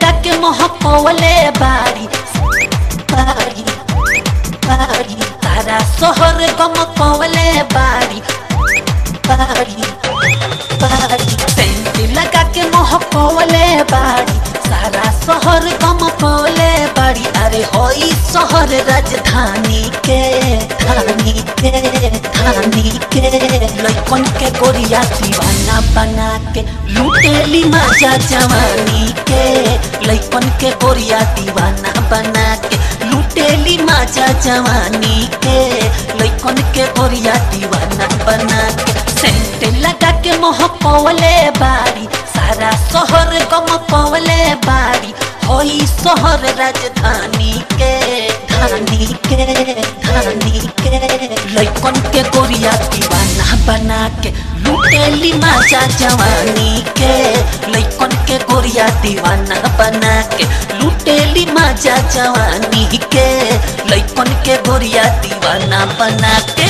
लगा के महकवले बारी बारी बारी तारा शहर गमकवले बारी बारी बारी सेंट लगा के महकवले बारी सारा शहर गमकवले बारी। अरे होई शहर राजधानी के धानी के धानी के लइकन के गोरिया दीवाना बना के लूटेली मजा जवानी के लइकन के गोरिया दीवाना बना के लूटेली मजा जवानी के लइकन के गोरिया दीवाना बना के सेंट लगा के महकवले बारी सारा शहर गमकवले बारी। होई शहर राजधानी के धानी के धानी के लइकन के गोरिया दीवाना बना के लूटेली मजा जवानी के लइकन के गोरिया दीवाना बना के लूटेली मजा जवानी के लइकन के गोरिया दीवाना बना के।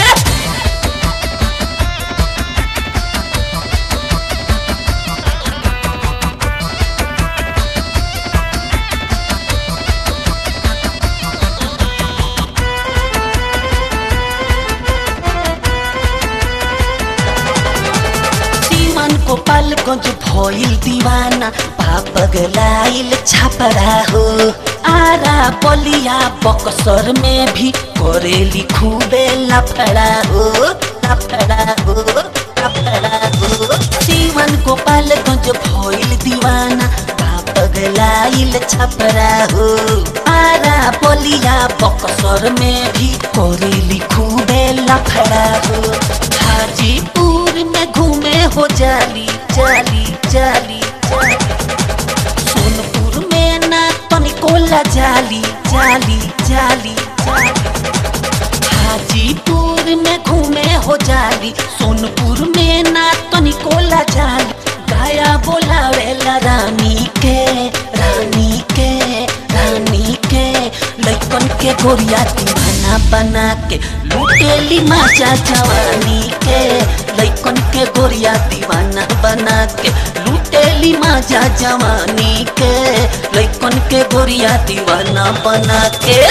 गोपालगंज भइल दीवाना पापगलाइल छपरा हो आरा बलिया बक्सर में भी करेली खूबे लफड़ा हो लफड़ा हो लफड़ा हो। सीवन गोपालगंज भइल दीवाना पापगलाइल छपरा हो आरा बलिया बक्सर में भी करेली खूबे लफड़ा हो। हाजीपुर में घूमे हो जाली जाली जाली जाली सोनपुर में ना तनिकोला जाली जाली जाली जाली। हाजीपुर में घूमे हो जाली सोनपुर में ना तनिकोला जाली। गाया बोलावेला रानी के रानी के रानी के लइकन के गोरिया दीवाना बना के लूटेली मजा जवानी के लइकन के गोरिया दीवाना बना के लूटेली मजा जवानी के लइकन के गोरिया दीवाना बना के।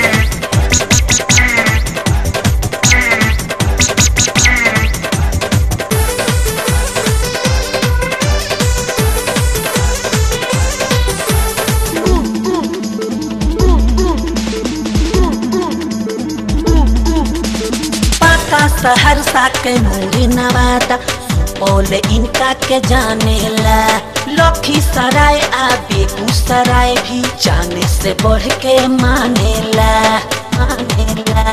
सहरसा के मोरी नवादा सुपौल इनका के जानेला लखीसराय आ बेगूसराय भी जाने से बढ़ के मानेला मानेला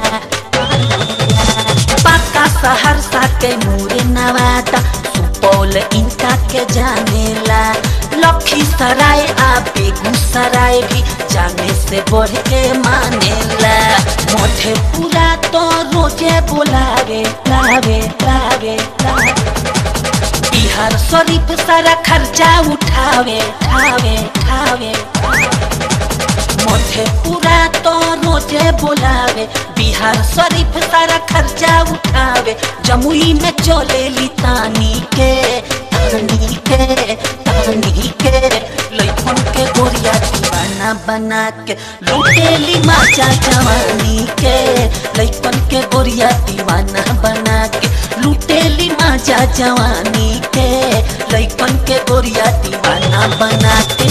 पक्का सहरसा के मोरी नवादा सुपौल इनका के जानेला लखीसराय आ बेगूसराय भी जाने से बढ़ के मानेला। मधेपुरा तो रोजे बोलावे लावे लावे लावे बिहार शरीफ सारा खर्चा उठावे ठावे ठावे। मधेपुरा तो रोजे बोलावे बिहार शरीफ सारा खर्चा उठावे। जमुई में चलेली तानी के तानी के तानी के लइकन के गोरिया दीवाना बना के लूटेली मजा जवानी के लइकन के गोरिया दीवाना बना के लूटेली मजा जवानी के लइकन के गोरिया दीवाना बना के।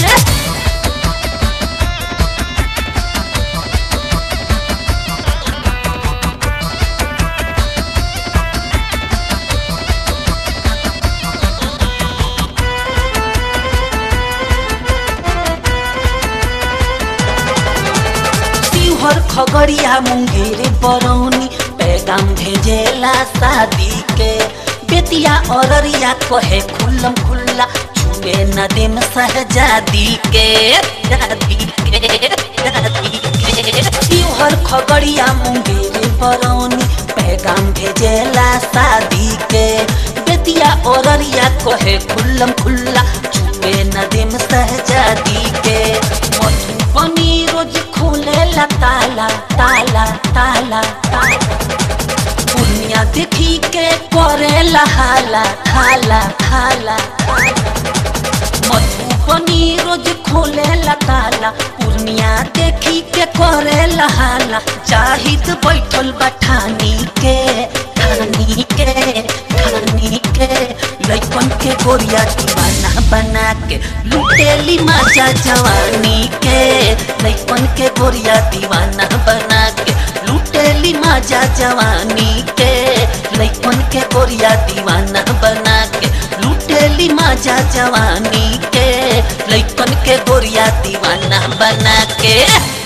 खगड़िया मुंगेर बरौनी पैगाम भेजेला शादी के बेतिया औररिया कहे खुल्लम खुल्ला छुए न देम शहजादी के जादी के जादी के। शिवहर खगड़िया मुंगेर बरौनी पैगाम भेजेला शादी के बेतिया औररिया कहे खुल्लम खुल्ला छुए न देम शहजादी के। मधुबनी रोज खोलेला ताला ताला ताला ताला दुनिया देखी के करेला हाला हाला हाला। मधुबनी रोज खोलेला जाला पूर्णिया देखी के करे लहाला जाहिद बैठल बठानी के ठानी के ठानी के लइकन के गोरिया दीवाना बना के लुटेली मजा जवानी के लइकन के गोरिया दीवाना बना के लुटेली मजा जवानी के लइकन के गोरिया दीवाना बना के लुटेली मजा जवानी के लइकन के गोरिया दीवाना बना के।